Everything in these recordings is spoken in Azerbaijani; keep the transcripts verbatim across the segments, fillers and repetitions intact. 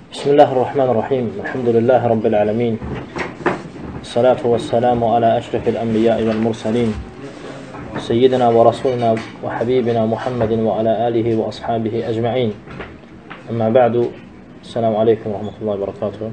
Bismillahirrahmanirrahim. Elhamdülillahi Rabbil alemin. Salatu ve selamu ala eşrefil enbiyai vel mursalin. Seyyidina ve Rasulina ve Habibina Muhammedin ve ala alihi ve ashabihi ecma'in. Amma ba'du. Selamu aleyküm ve rahmetullahi ve berekatuhu.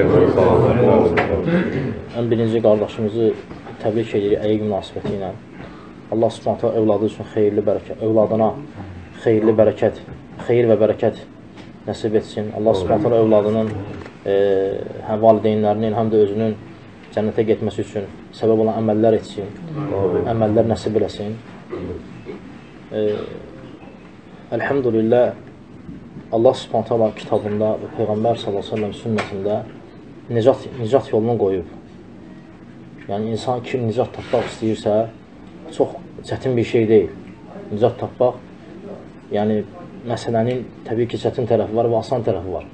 Ən birinci qardaşımızı təbrik edirik əyiq münasibəti ilə. Allah subhanətə evladı üçün xeyirli bərəkət, evladına xeyirli bərəkət, xeyir və bərəkət nəsib etsin. Allah subhanətə evladının e, həm valideynlərinin, həm də özünün cənnətə getməsi üçün səbəb olan əməllər etsin, əməllər nəsib eləsin. E, Elhamdülillah, Allah subhanətə kitabında və Peyğəmbər sallallahu əleyhi və səlləm sünnətində nicat, nicat yolunu qoyub. Yəni, insan kim nicat tapmaq istəyirsə, çox çətin bir şey deyil. Nicat tapmaq, yəni, məsələnin təbii ki, çətin tərəfi var və asan tərəfi var.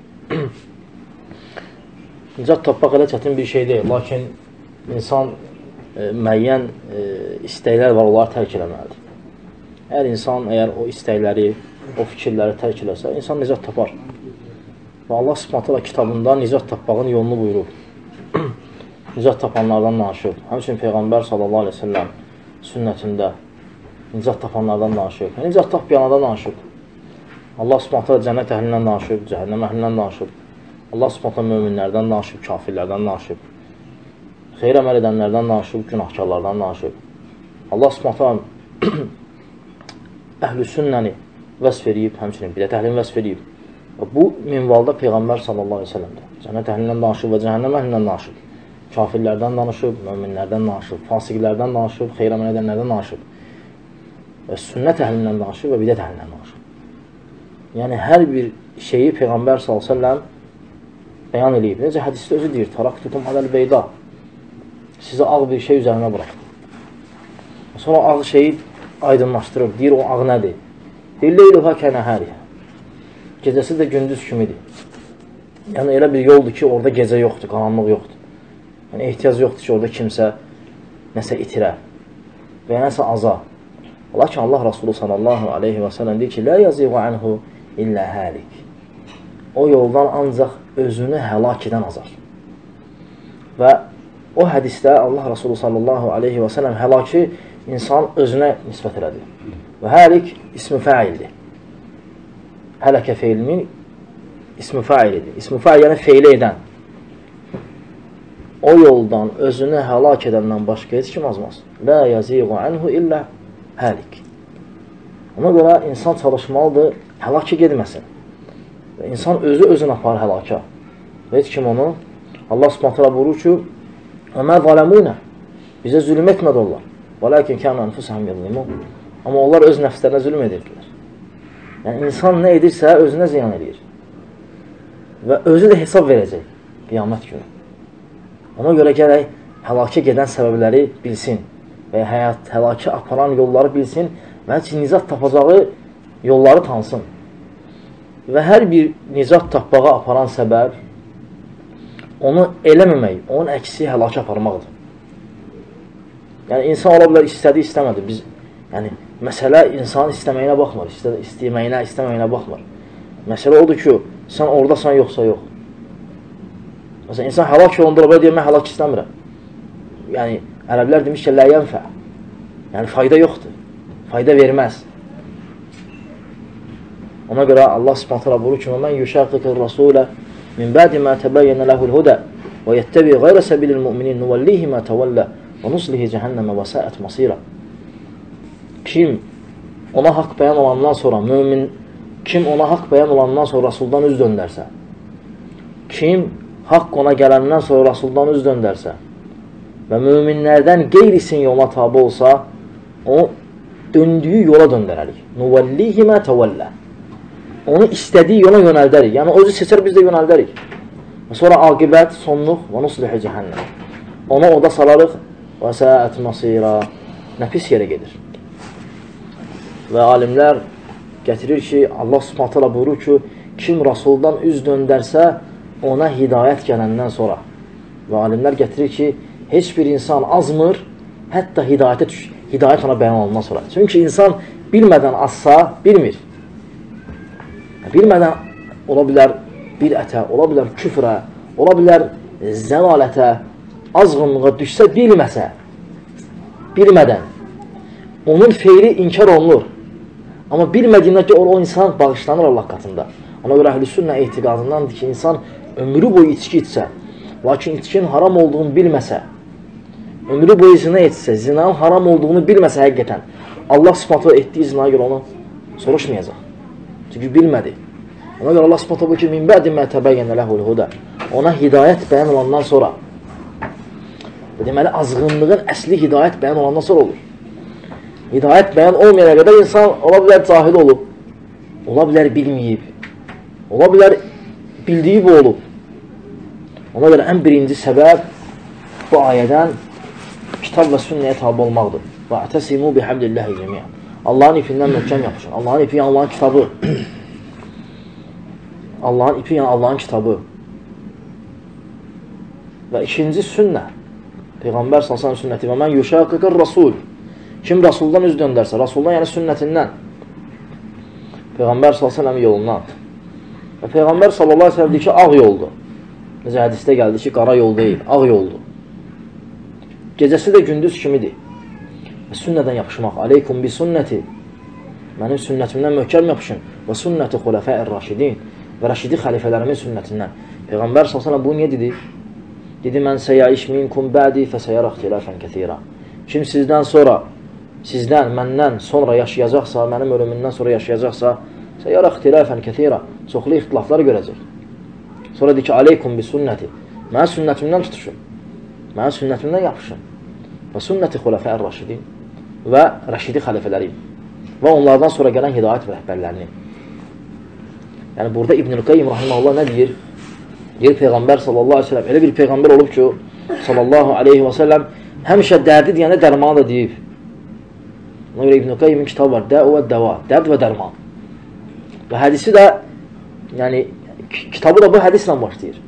Nicat tapmaq elə çətin bir şey deyil, lakin insan e, müəyyən e, istəklər var, onları tərk eləməlidir. Hər insan əgər o istəkləri, o fikirləri tərk eləsə, insan nicat tapar. Və Allah subhanətə kitabında nicat tapmağın yolunu buyurur. Nicat tapanlardan danışır. Həmçinin Peyğəmbər sallallahu aleyhi ve sellem sünnətində nicat tapanlardan danışır. Nicat tapmayanlardan danışır. Allah subhanətə cənnət əhlindən danışıb, cəhənnəm əhlindən danışıb. Allah subhanətə möminlərdən danışıb, kafirlərdən danışıb. Xeyr əməl edənlərdən danışıb, günahkarlardan danışıb. Allah subhanətə əhl-i sünnəni vəsf edib, həmçinin bidət əhlini vəsf edib. Və bu minvalda Peyğəmbər sallallahu aleyhi ve sellemdir. Cənnət əhlindən danışıb və cəhənnəm əhlindən danışıb. Kafirlərdən danışıb, möminlərdən danışıb, fasiqlərdən danışıb, xeyr əməl edənlərdən danışıb. Və sünnət əhlindən danışıb və bidət əhlindən danışıb. Yəni, hər bir şeyi Peyğəmbər sallallahu aleyhi ve sellem bəyan edib. Necə hədisdə özü deyir, taraktukum aləl beyda. Sizə ağ bir şey üzərinə bıraxdım. Sonra ağ şeyi aydınlaşdırır, deyir o ağ nədir? Deyir, leyluha kənəhəriyə. Gecəsi də gündüz kimidir. Yəni, elə bir yoldur ki, orada gecə yoxdur, qaranlıq yoxdur. Yəni, ehtiyac yoxdur ki, orada kimsə nəsə itirər və ya nəsə azar. Lakin Allah Rasulü sallallahu aleyhi və səlləm deyir ki, lə yaziğu anhu illə həlik. O yoldan ancaq özünü həlak edən azar. Və o hədisdə Allah Rasulü sallallahu aleyhi və səlləm həlaki insan özünə nisbət elədi. Və həlik ismi fəildir. Hələkə feilinin ismi fəilidir. İsmi fəil yəni feyli edən. O yoldan özünü həlak edəndən başqa heç kim azmaz. Lə yaziğu anhu illə həlik. Ona görə insan çalışmalıdır, həlakə gedməsin. Və insan özü özünə apar həlaka. Və heç kim onu, Allah subhanətə buyurur ki, Əmə zələmunə, bizə zülm etmədi onlar. Və ləkin kəmə ənfusəhəm yəzlimun. Amma onlar öz nəfslərinə zülm edirdilər. Yəni, insan nə edirsə, özünə ziyan edir. Və özü də hesab verəcək qiyamət günü. Ona görə gərək həlakə gedən səbəbləri bilsin və həyat, həlakə aparan yolları bilsin və heç nicat tapacağı yolları tansın. Və hər bir nicat tapmağa aparan səbəb onu eləməmək, onun əksi həlakə aparmaqdır. Yəni, insan ola bilər, istədi, istəmədi. Biz, yəni, məsələ insan istəməyinə baxmır, istəməyinə, istəməyinə baxmır. Məsələ odur ki, sən oradasan, yoxsa yox. Məsələn, insan həlak yolunda ola bilər, deyir, mən həlak istəmirəm. Yəni, ərəblər demiş ki, lə yənfə. Yəni, fayda yoxdur. Fayda verməz. Ona görə Allah subhanətə buyurur ki, mən yuşaqiqir rasulə min bədi mə təbəyyənə ləhul hudə və yəttəbi qeyrə səbilil müminin nüvəllihi mə təvəllə və nuslihi cəhənnəmə və səət masira. Kim ona haqq bəyan olandan sonra, mümin, kim ona haqq bəyan olandan sonra Rasuldan üz döndərsə, kim haqq ona gələndən sonra Rasuldan üz döndərsə və müminlərdən qeyrisin yola tabi olsa, o döndüyü yola döndərərik. Nüvəllihi mə təvəllə. Onu istədiyi yola yönəldərik. Yəni, özü seçər, biz də yönəldərik. Və sonra aqibət, sonluq və nuslihi cəhənnəm. Onu oda salarıq və səət masira. Nə pis yerə gedir. Və alimlər gətirir ki, Allah subhanətə buyurur ki, kim Rasuldan üz döndərsə, ona hidayət gələndən sonra. Və alimlər gətirir ki, heç bir insan azmır, hətta hidayətə düş, hidayət ona bəyan olundan sonra. Çünki insan bilmədən azsa, bilmir. Bilmədən ola bilər, bidətə, ola bilər küfrə, ola bilər zəlalətə, azğınlığa düşsə, bilməsə, bilmədən, onun feyli inkar olunur. Amma bilmədiyindən ki, o insan bağışlanır Allah katında. Ona görə əhl-i sünnə etiqadındandır ki, insan ömrü boyu içki içsə, lakin içkin haram olduğunu bilməsə, ömrü boyu zina etsə, zinanın haram olduğunu bilməsə həqiqətən, Allah sıfatı etdiyi zinaya görə onu soruşmayacaq. Çünki bilmədi. Ona görə Allah sıfatı bu ki, min bə'di mə təbəyyənə ləhul hudə. Ona hidayət bəyan olandan sonra, deməli, azğınlığın əsli hidayət bəyan olandan sonra olur. Hidayət bəyan olmayana qədər insan ola bilər cahil olub, ola bilər bilməyib, ola bilər bildiyi bu olub. Ona görə ən birinci səbəb bu ayədən kitab və sünnəyə tabi olmaqdır. Və ətəsimu bihamdillahi cəmiyyən. Allahın ipindən möhkəm yapışın. Allahın ipi yəni Allahın kitabı. Allahın ipi yəni Allahın kitabı. Və ikinci sünnə, Peyğəmbər sallallahu əleyhi və səlləm sünnəti və mən yuşaqiqir rasul. Kim Rasuldan üz döndərsə, Rasuldan yəni sünnətindən, Peyğəmbər sallallahu əleyhi və səlləm yolundan. Və Peyğəmbər sallallahu əleyhi və səlləm deyir ki, ağ yoldur. Necə hədisdə gəldi ki, qara yol deyil, ağ yoldur. Gecəsi də gündüz kimidir. Və sünnədən yapışmaq. Aleykum bi sünnəti. Mənim sünnətimdən möhkəm yapışın. Və sünnəti xulafəir raşidin. Və rəşidi xəlifələrimin sünnətindən. Peyğəmbər sallallahu əleyhi və səlləm bu niyə dedi? Dedi, mən səyayiş minkum bədi fəsəyərə ixtilafən kəthira. Kim sizdən sonra, sizdən, məndən sonra yaşayacaqsa, mənim ölümündən sonra yaşayacaqsa, səyyərə ixtilafən kəthira. Çoxlu ixtilaflar görəcək. Sonra deyir ki, aleykum bi sünnəti. Mənə sünnətimdən tutuşun. Mənə sünnətimdən yapışın. Və sünnəti xulafəir raşidin. Və rəşidi xəlifələri. Və onlardan sonra gələn hidayət rəhbərlərini. Yəni, burada İbn-i Qayyim rahiməhullah nə deyir? Deyir, Peyğəmbər sallallahu aleyhi ve sellem, elə bir Peyğəmbər olub ki, sallallahu aleyhi ve sellem, həmişə dərdi deyəndə dərmanı da deyib. Ona görə İbn-i Qayyimin kitabı var, Dəv və Dəva, dərd və dərman. Və hədisi də, yəni, kitabı da bu hədislə başlayır.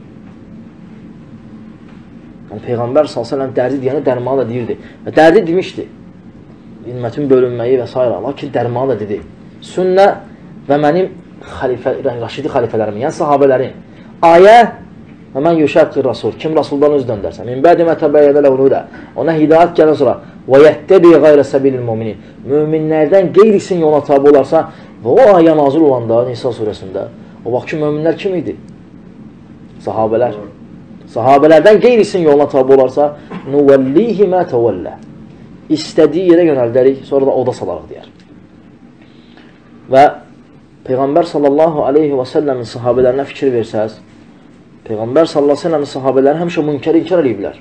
Yəni, Peyğəmbər sallallahu aleyhi ve sellem dərdi deyəndə dərmanı da deyirdi. Və dərdi demişdi. Ümmətin bölünməyi və s. Lakin dərmanı da dedi. Sünnə və mənim xəlifə, rəşidi xəlifələrimin, yəni sahabələrin. Ayə və mən yuşəqqir rasul. Kim Rasuldan üz döndərsə. Min bədi mə təbəyyədə ləhul hudə. Ona hidayət gələn sonra və yəttəbi qayrə səbilil müminin. Möminlərdən qeyrisin yola tabi olarsa və o ayə nazil olanda Nisa surəsində o vaxt ki, möminlər kim idi? Sahabələr. Sahabələrdən qeyrisin yoluna tabi olarsa nuvəllihi mə təvəllə. İstədiyi yerə yönəldərik, sonra da oda salarıq deyər. Və Peyğəmbər sallallahu aleyhi və səlləmin sahabələrinə fikir versəz, Peyğəmbər sallallahu aleyhi və səlləmin sahabələri həmişə münkəri inkar ediblər.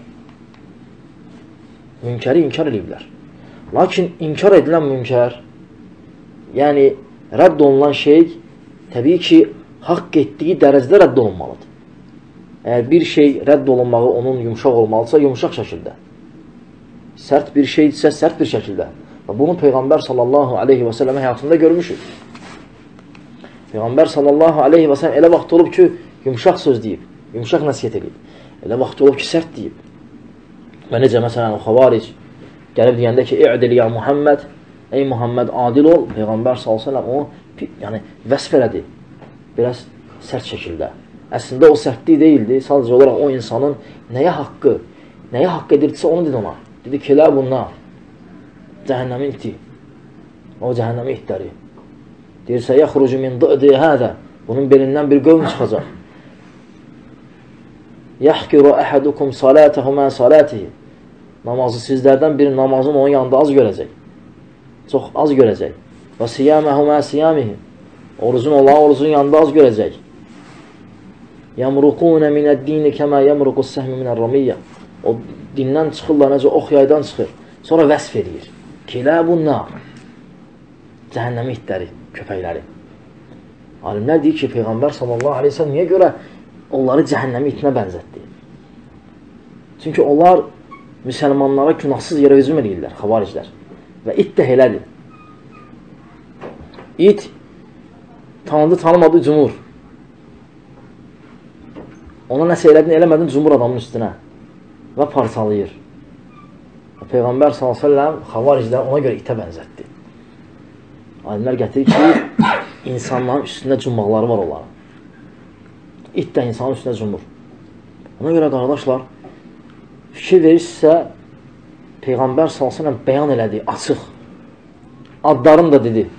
Münkəri inkar ediblər. Lakin inkar edilən münkər, yəni rədd olunan şey, təbii ki, haqq etdiyi dərəcədə rədd olunmalıdır. Əgər bir şey rədd olunmağı onun yumşaq olmalıdırsa, yumşaq şəkildə. Sərt bir şeydirsə, sərt bir şəkildə. Və bunu Peyğəmbər sallallahu aleyhi və səlləmə həyatında görmüşük. Peyğəmbər sallallahu aleyhi və səlləm elə vaxt olub ki, yumşaq söz deyib, yumşaq nəsiyyət edib. Elə vaxt olub ki, sərt deyib. Və necə məsələn, o xavaric gəlib deyəndə ki, i'dil ya Muhammed, ey Muhammed adil ol, Peyğəmbər sallallahu aleyhi və səlləm onu yəni, vəsf elədi. Biraz sərt şəkildə. Əslində o sərtliyi deyildi, sadəcə olaraq o insanın nəyə haqqı, nəyə haqq edirdisə onu dedi ona. Dedi ki, lə bunlar, cəhənnəmin iti, o cəhənnəmin itləri. Deyirsə, yəxrucu min dı'di hədə, bunun belindən bir qövm çıxacaq. Yəhkiru əhədukum salətəhu mən salətihi. Namazı sizlərdən bir namazın onun yanında az görəcək. Çox az görəcək. Və siyəməhu mən siyəmihi. Orucun olan orucun yanında az görəcək. Yəmruqunə minəd-dini kəmə yəmruqus səhmi minər-ramiyyə. O dindən çıxırlar, necə ox yaydan çıxır. Sonra vəsf edir. Kilə bunlar. Cəhənnəmi itləri, köpəkləri. Alimlər deyir ki, Peyğəmbər sallallahu aleyhi ve sellem niyə görə onları cəhənnəmi itinə bənzətdi? Çünki onlar müsəlmanlara günahsız yerə hücum edirlər, xavariclər. Və it də elədir. İt tanıdı, tanımadı, cumur. Ona nəsə elədin, eləmədin, cumur adamın üstünə və parçalayır. Peyğəmbər sallallahu aleyhi ve sellem xavariclər ona görə itə bənzətdi. Alimlər gətirir ki, insanların üstündə cummaqları var onların. it də insanın üstünə cumur. Ona görə qardaşlar, fikir verirsə, Peyğəmbər sallallahu əleyhi və səlləm bəyan elədi, açıq. Adlarını da dedi.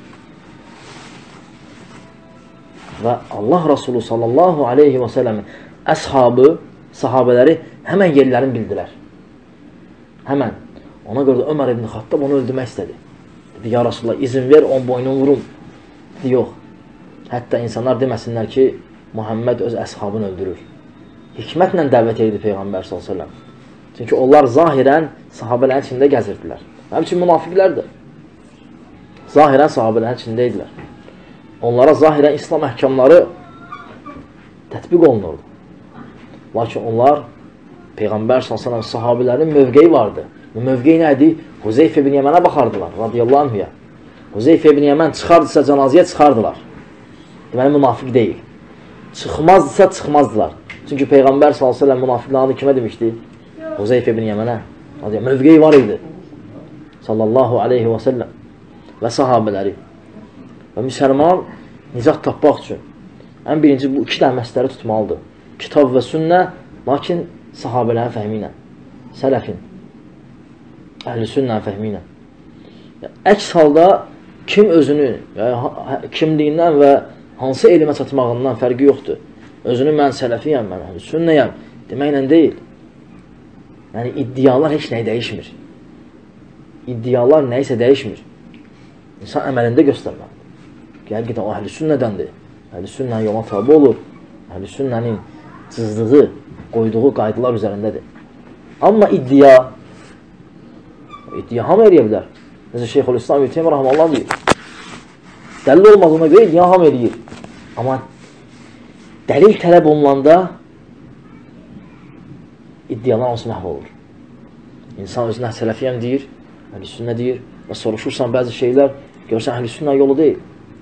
Və Allah Rasulü sallallahu aleyhi və səlləmin əshabı, sahabələri həmən yerlərini bildilər. Həmən. Ona görə də Ömər ibn Xattab onu öldürmək istədi. Dedi, ya Rasulullah, izin ver, on boynunu vurum. Dedi, yox. Hətta insanlar deməsinlər ki, Muhammed öz əshabını öldürür. Hikmətlə dəvət edirdi Peyğəmbər sallallahu aleyhi və səlləm. Çünki onlar zahirən sahabələrin içində gəzirdilər. Həmçin münafiqlərdir. Zahirən sahabələrin içində idilər. Onlara zahirən İslam əhkamları tətbiq olunurdu. Lakin onlar Peyğəmbər sallallahu əleyhi və səlləm sahabilərin mövqeyi vardı. Bu mövqeyi nədir? Huzeyfə ibn Yəmənə baxardılar, radiyallahu anhuya. Huzeyfə ibn Yəmən çıxardısa cənazəyə çıxardılar. Deməli, münafiq deyil. Çıxmazdısa çıxmazdılar. Çünki Peyğəmbər sallallahu əleyhi və səlləm münafiqlərini kimə demişdi? Huzeyfə ibn Yəmənə. Mövqeyi var idi. Sallallahu aleyhi və səlləm və sahabələri. Və müsəlman nicat tapmaq üçün ən birinci bu iki dənə məsələləri tutmalıdır. Kitab və sünnə, lakin sahabələrin fəhmi ilə, sələfin, əhl-i sünnənin fəhmi ilə. Əks halda kim özünü, yəni, kimliyindən və hansı elmə çatmağından fərqi yoxdur. Özünü mən sələfiyəm, mən əhl-i sünnəyəm deməklə deyil. Yəni, iddialar heç nəyi dəyişmir. İddialar nəyisə dəyişmir. İnsan əməlində göstərməlidir. Həqiqətən o əhl-i sünnədəndir. Əhl-i sünnənin yola tabi olur. Əhl-i sünnənin cızdığı, qoyduğu qaydalar üzərindədir. Amma iddia, iddia hamı eləyə bilər. Necə Şeyxülislam İbn Teymiyyə rahimehullah deyir. Dəlil olmadığına görə iddia hamı eləyir. Amma dəlil tələb olunanda iddialar hamısı məhv olur. İnsan özünə sələfiyəm deyir, əhl-i sünnə deyir və soruşursan bəzi şeylər, görsən əhl-i sünnə yolu deyil.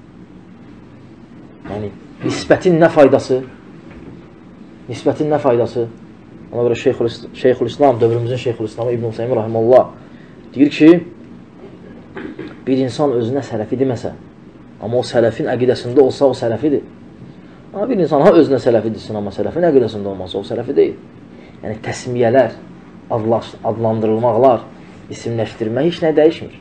Yəni, nisbətin nə faydası? Nisbətin nə faydası? Ona görə Şeyxülislam, dövrümüzün Şeyxülislamı İbn Teymiyyə rahimehullah deyir ki, bir insan özünə sələfi deməsə, amma o sələfin əqidəsində olsa, o sələfidir. Amma bir insan ha özünə sələfi desin, amma sələfin əqidəsində olmasa, o sələfi deyil. Yəni, təsmiyələr, adlandırılmaqlar, isimləşdirmə heç nə dəyişmir.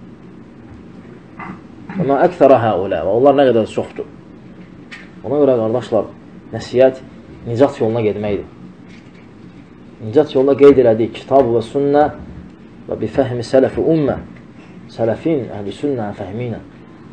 Amma əksərə həulə və onlar nə qədər çoxdur. Ona görə, qardaşlar, nəsiyyət nicat yoluna gedməkdir. Nicat yoluna qeyd elədik, kitab və sünnə və bi fəhmi sələfi ümmə, sələfin, əhl-i sünnə fəhmi ilə.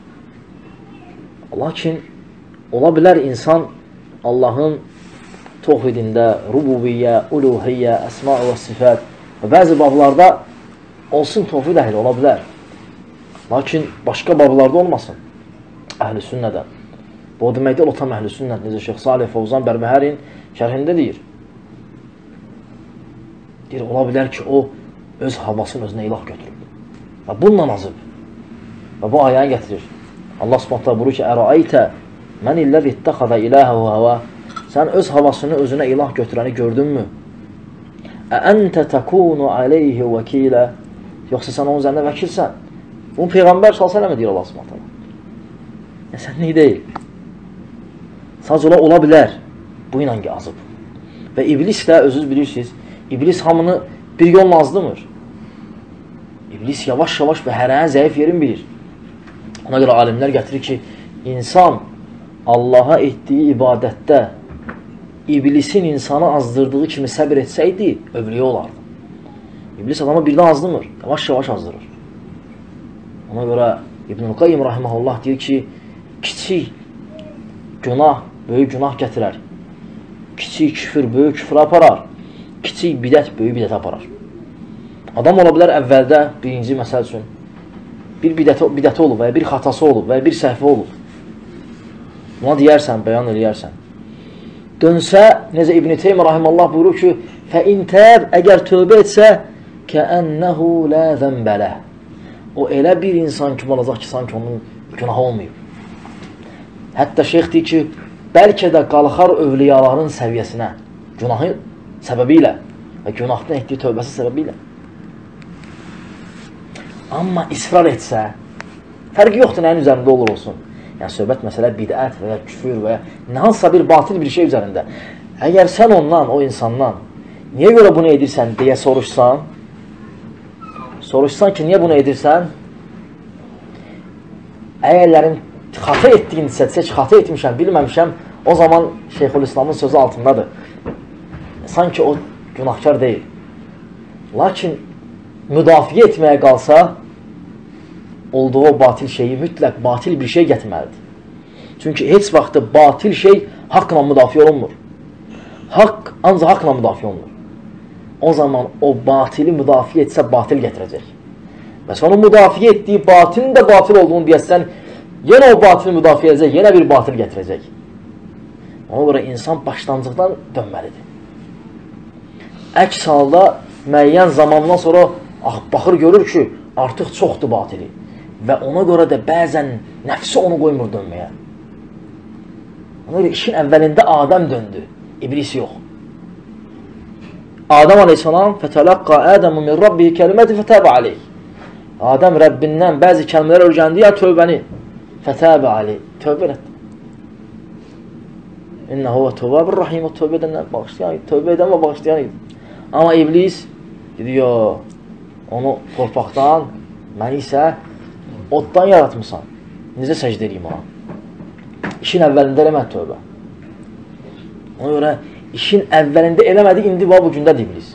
Lakin, ola bilər insan Allahın tohidində, rububiyyə, uluhiyyə, əsma və sifət və bəzi bablarda olsun tohid əhli, ola bilər. Lakin, başqa bablarda olmasın, əhl-i sünnədən. Bu, o deməkdə, o tam əhl-i sünnət, necə Şeyx Salih Fovzan Bərbəhərin şərhində deyir. Deyir, ola bilər ki, o öz havasını özünə ilah götürür. Və bununla azıb. Və bu ayəni gətirir. Allah subhanətlə buyurur ki, Ərəaytə mən illəz ittəxədə iləhə və həvə. Sən öz havasını özünə ilah götürəni gördünmü? Əəntə təkunu aleyhi vəkilə. Yoxsa sən onun üzərində vəkilsən. Bunu Peyğəmbər sallallahu əleyhi və səlləm deyir Allah subhanətlə. Yəni, sən nə deyil? Sadəcə ola, ola bilər. Bu ilə azıb. Və iblis də, özünüz bilirsiniz, iblis hamını bir yolla azdırmır. İblis yavaş-yavaş və hərənin zəif yerin bilir. Ona görə alimlər gətirir ki, insan Allaha etdiyi ibadətdə iblisin insanı azdırdığı kimi səbir etsəydi, övliyə olardı. İblis adamı birdən azdırmır, yavaş-yavaş azdırır. Ona görə İbn-i Qayyim rahiməhullah deyir ki, kiçik günah, böyük günah gətirər. Kiçik küfür, böyük küfür aparar. Kiçik bidət, böyük bidət aparar. Adam ola bilər əvvəldə, birinci məsəl üçün, bir bidəti, bidəti olub və ya bir xatası olub və ya bir səhvi olub. Buna deyərsən, bəyan eləyərsən. Dönsə, necə İbn-i Teymiyyə rahiməllah buyurur ki, فَاِنْ تَابْ əgər tövbə etsə, كَأَنَّهُ لَا ذَنْبَلَهِ O elə bir insan kimi olacaq ki, sanki onun günahı olmayıb. Hətta şeyx deyir ki, bəlkə də qalxar övliyaların səviyyəsinə, günahı səbəbi ilə və günahdan etdiyi tövbəsi səbəbi ilə. Amma israr etsə, fərqi yoxdur nəyin üzərində olur olsun. Yəni, söhbət məsələ bidət və ya küfür və ya nə hansısa bir batil bir şey üzərində. Əgər sən ondan, o insandan, niyə görə bunu edirsən deyə soruşsan, soruşsan ki, niyə bunu edirsən? Əgərlərin xata etdiyini desə ki, xata etmişəm, bilməmişəm, o zaman Şeyxülislamın sözü altındadır. Sanki o günahkar deyil. Lakin müdafiə etməyə qalsa, olduğu o batil şeyi mütləq batil bir şey gətirməlidir. Çünki heç vaxtı batil şey haqqla müdafiə olunmur. Haqq ancaq haqqla müdafiə olunur. O zaman o batili müdafiə etsə batil gətirəcək. Və sonra müdafiə etdiyi batilin də batil olduğunu deyəsən, yenə o batili müdafiə edəcək, yenə bir batil gətirəcək. Ona görə insan başlanğıcdan dönməlidir. Əks halda müəyyən zamandan sonra baxır görür ki, artıq çoxdur batili. Və ona görə də bəzən nəfsi onu qoymur dönməyə. Ona görə işin əvvəlində Adəm döndü, İblis yox. Adəm aleyhissalam fətələqqa Ədəmu min Rabbihi kəliməti fətəbə aleyh. Adəm Rəbbindən bəzi kəlmələr öyrəndi, ya tövbəni fətəbə aleyh. Tövbə elədi. İnnəhu və tövbəbir rahim, o tövbə edənlər bağışlayan idi. Tövbə edən və bağışlayan idi. Amma İblis dedi, yox, onu torpaqdan, məni isə oddan yaratmışsan. Necə səcdə edeyim ona? İşin əvvəlində eləmədi tövbə. Ona görə işin əvvəlində eləmədi, indi bu gündədir İblis.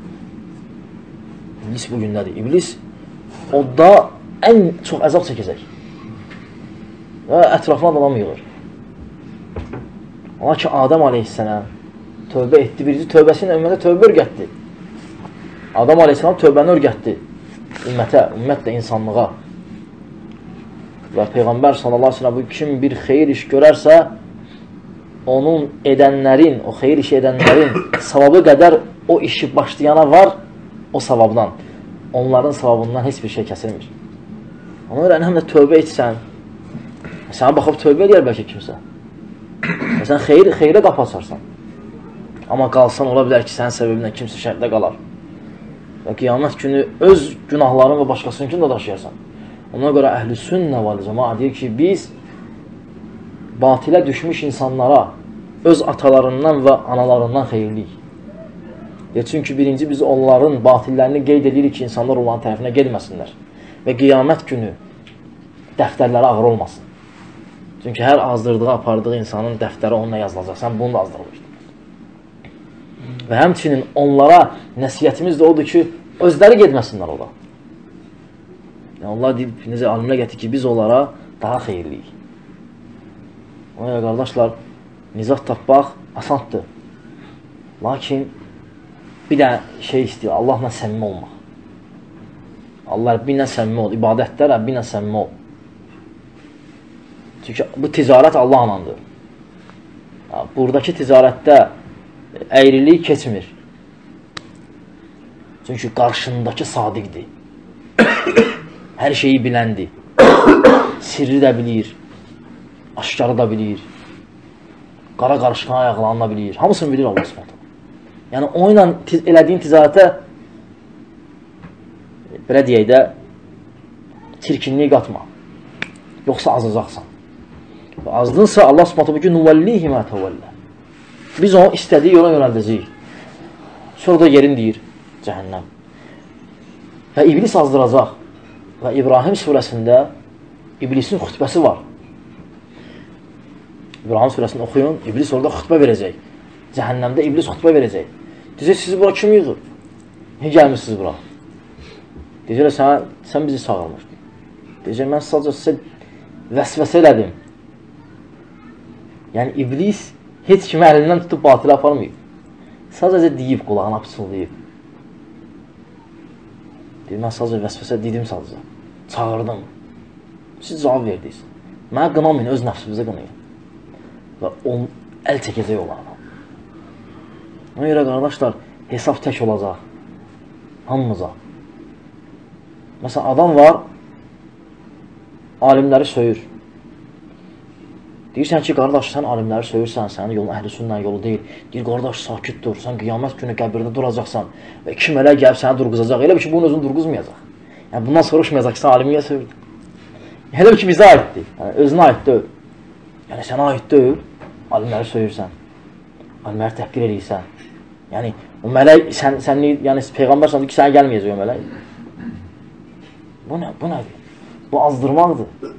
İblis bu gündədir. İblis odda ən çox əzab çəkəcək. Və ətrafına adam yığır. Ola ki, Adəm aleyhissalam tövbə etdi. Birinci tövbəsinin ümmətə tövbə örgətdi. Adəm aleyhissalam tövbəni örgətdi. Ümmətə, ümmətlə insanlığa. Və Peyğəmbər sallallahu aleyhi ve sellem bu kim bir xeyir iş görərsə, onun edənlərin, o xeyir işi edənlərin savabı qədər o işi başlayana var, o savabdan. Onların savabından heç bir şey kəsilmir. Ona görə həm də tövbə etsən, sənə baxıb tövbə edər bəlkə kimsə. Sən xeyir, xeyrə qapı açarsan. Amma qalsan, ola bilər ki, sənin səbəbindən kimsə şərdə qalar. Və qiyamət günü öz günahların və başqasının da daşıyarsan. Ona görə əhl-i sünnə və cəmaə deyir ki, biz batilə düşmüş insanlara öz atalarından və analarından xeyirliyik. Çünki birinci biz onların batillərini qeyd edirik ki, insanlar onların tərəfinə gelməsinlər. Və qiyamət günü dəftərləri ağır olmasın. Çünki hər azdırdığı, apardığı insanın dəftəri onunla yazılacaq. Sən bunu da azdırmışdın. Və həmçinin onlara nəsiyyətimiz də odur ki, özləri gedməsinlər ola. Yəni, onlar deyib, necə alimlər gətir ki, biz onlara daha xeyirliyik. Ona görə, qardaşlar, nizat tapmaq asandır. Lakin bir də şey istəyir, Allahla səmimi olmaq. Allah Rəbbinlə səmimi ol. İbadətdə Rəbbinlə səmimi ol. Çünki bu ticarət Allahlandır. Buradakı ticarətdə əyrilik keçmir. Çünki qarşındakı sadiqdir. Hər şeyi biləndir. Sirri də bilir. Aşkarı da bilir. Qara qarışqana ayaqlarını bilir. Hamısını bilir Allah Subhanahu. Yəni, o ilə elədiyin ticarətə belə deyək də çirkinliyi qatma. Yoxsa azacaqsan. Və azdınsa Allah Subhanahu bugün nuvallihi mə təvəllə. Biz onu istədiyi yola yönəldəcəyik. Sonra da yerin deyir cəhənnəm. Və iblis azdıracaq. Və İbrahim surəsində iblisin xütbəsi var. İbrahim surəsini oxuyun, iblis orada xütbə verəcək. Cəhənnəmdə iblis xütbə verəcək. Deyəcək, sizi bura kim yığır? Niyə gəlmişsiniz bura? Deyəcək, sən, sən bizi çağırmışdın. Deyəcək, mən sadəcə sizə vəsvəsə elədim. Yəni, iblis heç kimi əlindən tutub batilə aparmayıb. Sadəcə deyib, qulağına pısıldayıb. Deyir, mən sadəcə vəsvəsə dedim sadəcə. Çağırdım. Siz cavab verdiniz. Mənə qınamayın, öz nəfsimizi qınayın. Və onu əl çəkəcək olarına. Ona görə, qardaşlar, hesab tək olacaq. Hamımıza. Məsələn, adam var, alimləri söyür. Deyirsən ki, qardaş, sən alimləri söyürsən, sənin yolun əhl-i sünnənin yolu deyil. Deyir, qardaş, sakit dur, sən qiyamət günü qəbirdə duracaqsan və iki mələk gəlib səni durğuzacaq. Elə bir ki, bunun özünü durğuzmayacaq. Yəni, bundan soruşmayacaq ki, sən alimi niyə söyürdün? Elə ki, bizə aiddir. Yəni, özünə aid deyil. Yəni, sənə aid deyil, alimləri söyürsən, alimləri təhqir edirsən. Yəni, o mələk, sən, sən yəni, Peyğəmbər sandı ki, sənə gəlməyəcək o mələk. Bu nə? Bu nədir? Bu azdırmaqdır.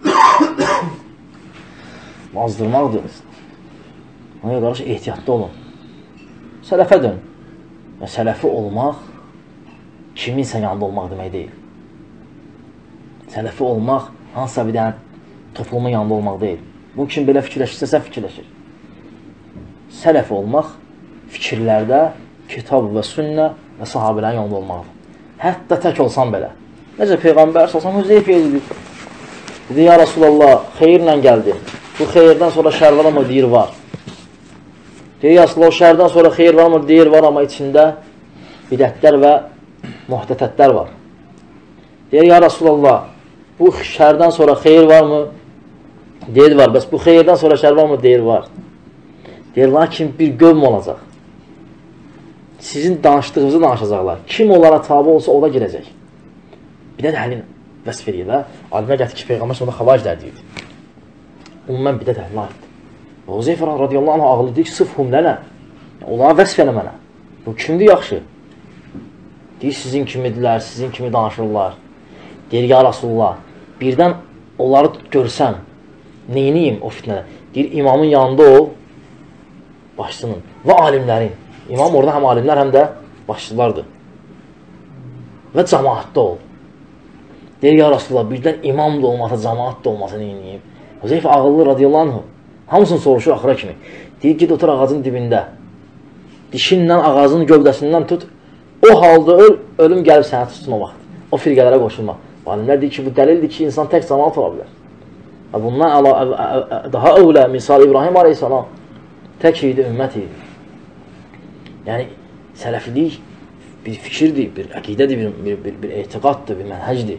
Bu azdırmaqdır. Ona görə qarşı ehtiyatlı olun. Sələfə dön. Və sələfi olmaq kiminsə yanında olmaq demək deyil. Sələfi olmaq hansısa bir dənə toplumun yanında olmaq deyil. Bu kim belə fikirləşirsə, sən fikirləşir. Sələfi olmaq fikirlərdə kitab və sünnə və sahabələrin yanında olmaqdır. Hətta tək olsan belə. Necə Peyğəmbər salsan, Hüzeyfə edir. Dedi, ya Rasulallah, xeyirlə gəldi. Bu xeyirdən sonra şər var mı? Deyir, var. Deyir, ya Rasulallah, şərdən sonra xeyir var mı? Deyir, var, amma içində bidətlər və muhtətətlər var. Deyir, ya Rasulallah, bu şərdən sonra xeyir var mı? Deyir, var. Bəs bu xeyirdən sonra şər var mı? Deyir, var. Deyir, lakin bir qövm olacaq. Sizin danışdığınızı danışacaqlar. Kim onlara tabi olsa, o da girəcək. Bir də dəlin vəsf edir və alimə gətir ki, Peyğəmbər sonunda xavacilər deyirdi. Ümumən bir də dəlin aiddir. Hüzeyfə radiyallahu anh ağlı deyir ki, sıf hum lənə. Onlara vəsf elə mənə. Bu kimdir yaxşı? Deyir, sizin kimidirlər, sizin kimi danışırlar. Deyir, ya Rasulullah, birdən onları görsəm, neyniyim o fitnədə? Deyir, imamın yanında ol, başçının və alimlərin. İmam orada həm alimlər, həm də başçılardır. Və cəmaatda ol. Deyir, ya Rasulullah, birdən imam da olmasa, cəmaat da olmasa neyniyim? Hüzeyfə ağıllı radiyallahu anh, hamısını soruşur axıra kimi. Deyir, gid otur ağacın dibində. Dişinlə ağacın gövdəsindən tut. O halda öl, ölüm gəlib sənə tutsun o vaxt. O firqələrə qoşulma. Alimlər deyir ki, bu dəlildir ki, insan tək cəmaat ola bilər. Bundan əla, ə, ə, ə, daha övlə, misal İbrahim aleyhissalam tək idi, ümmət idi. Yəni, sələfilik bir fikirdir, bir əqidədir, bir, bir, bir, bir etiqaddır, bir mənhəcdir.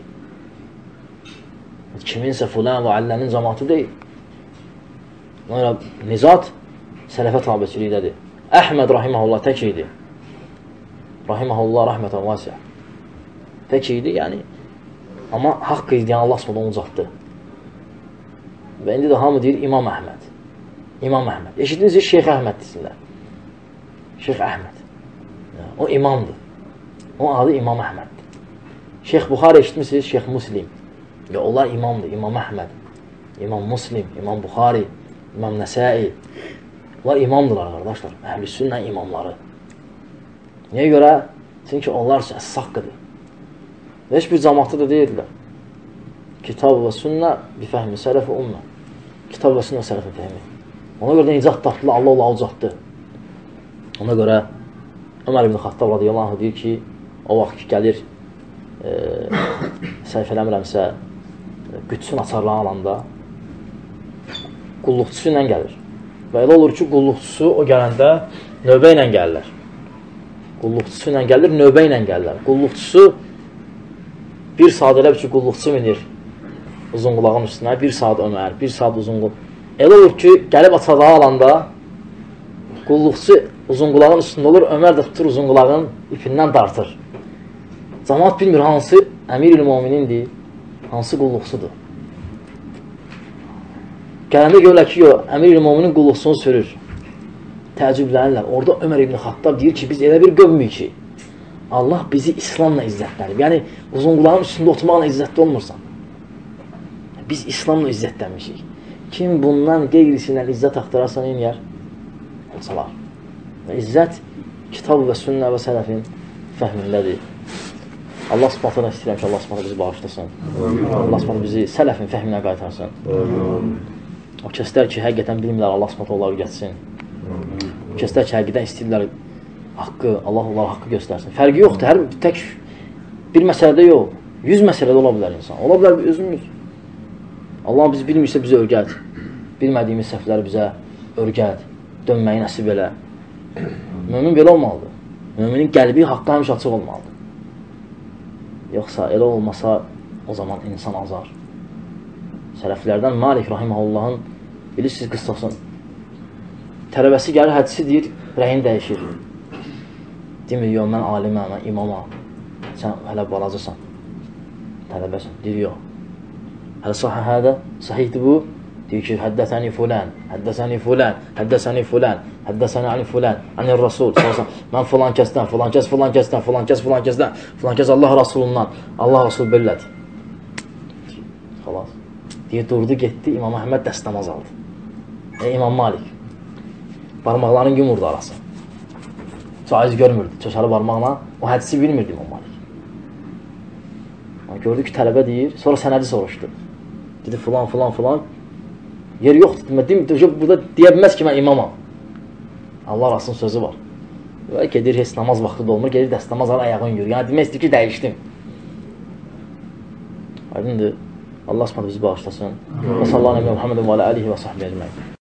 Kiminsə filan və əllənin cəmatı deyil. Ona nizat sələfə tabiçilikdədir. Əhməd rahiməhullah tək idi. Rahiməhullah rəhmətən vəsiyə. Tək idi, yəni. Amma haqq idi, yəni Allah s.ə. onu uzatdı. Və indi də hamı deyir İmam Əhməd. İmam Əhməd. Eşitdiniz ki, Şeyx Əhməd desinlər. Şeyx Əhməd. O imamdır. O adı İmam Əhməddir. Şeyx Buxari eşitmişsiniz, Şeyx Muslim. Ya, onlar imamdır. İmam Əhməd, İmam Muslim, İmam Buxari, İmam Nəsai. Onlar imamdırlar, qardaşlar. Əhl-i sünnə imamları. Niyə görə? Çünki onlar üçün əsas haqqıdır. Və heç bir cəmatda da deyirlər. Kitab və sünnə bi fəhmi sələf-i ümmə. Kitab və sünnə sələf-i fəhmi. Ona görə də nicat tapdılar, Allah Allah ucatdı. Ona görə Ömər ibn Xattab radiyallahu anh deyir ki, o vaxt ki, gəlir e, səhv eləmirəmsə Qüdsün açarlarını alanda qulluqçusu ilə gəlir. Və elə olur ki, qulluqçusu o gələndə növbə ilə gəlirlər. Qulluqçusu ilə gəlir, növbə ilə gəlirlər. Qulluqçusu bir saat elə ki, qulluqçu minir uzun qulağın üstünə, bir saat Ömər, bir saat uzun qulaq. Elə olur ki, gəlib açarları alanda qulluqçu uzun qulağın üstündə olur, Ömər də tutur uzun qulağın ipindən dartır. Cəmaat bilmir hansı əmir-i müminindir, hansı qulluqsudur. Gələndə görürlər ki, əmir-i müminin qulluqsunu sürür. Təəccüblənirlər. Orada Ömər ibn Xattab deyir ki, biz elə bir qövmük ki, Allah bizi İslamla izzətlənib. Yəni, uzun qulağın üstündə oturmaqla izzətli olmursan. Biz İslamla izzətlənmişik. Kim bundan qeyrisindən izzət axtararsa neyər? Salar. Və izzət kitab və sünnə və sələfin fəhmindədir. Allah subhanətlə istəyirəm ki, Allah subhanətlə bizi bağışlasın. Allah subhanətlə bizi sələfin fəhminə qaytarsın. O kəslər ki, həqiqətən bilmirlər, Allah subhanətlə onları getsin. O kəslər ki, həqiqətən istəyirlər haqqı, Allah onlara haqqı göstərsin. Fərqi yoxdur, hər tək bir məsələdə yox, yüz məsələdə ola bilər insan. Ola bilər özümüz. Allah biz bilmirsə bizə örgət. Bilmədiyimiz səhvləri bizə örgət. Dönməyi nəsib elə. Mömin belə olmalıdır. Möminin qəlbi haqqa həmişə açıq olmalıdır. Yoxsa elə olmasa o zaman insan azar. Sələflərdən Malik rahiməhullahın bilirsiniz qıssasın. Tələbəsi gəlir, hədisi deyir, rəyin dəyişir. Demir, yox, mən aliməm, mən imamam. Sən hələ balacasan. Tələbəsən. Deyir, yox. Hələ sahə hədə, sahihdir bu. Deyir ki, həddəsəni fulən, həddəsəni fulən, həddəsəni fulən, həddəsəni ani fulən, anir rasul. Mən filan kəsdən, filan kəs, filan kəsdən, filan kəs, filan kəsdən, filan kəs Allah Rasulundan. Allah Rasul belədir. Xalas. Deyir, durdu, getdi, İmam Əhməd dəstəmaz aldı. E, İmam Malik. Barmaqlarını yumurdu arası. Caiz görmürdü, çöşarı barmaqla. O hədisi bilmirdi İmam Malik. Gördü ki, tələbə deyir, sonra sənədi soruşdu. Dedi, filan, filan, filan. Yer yoxdur, deyim, burada deyə bilməz ki, mən imamam. Allah Rasulun sözü var. Gedir, heç namaz vaxtı da olmur, gedir dəstəmaz alır, ayağını yürür. Yəni, demək istəyir ki, dəyişdim. Aydındır. Allah s.ə. bizi bağışlasın. Və sallallahu aleyhi və Muhammedin və alə alihi və sahbihi əcməin.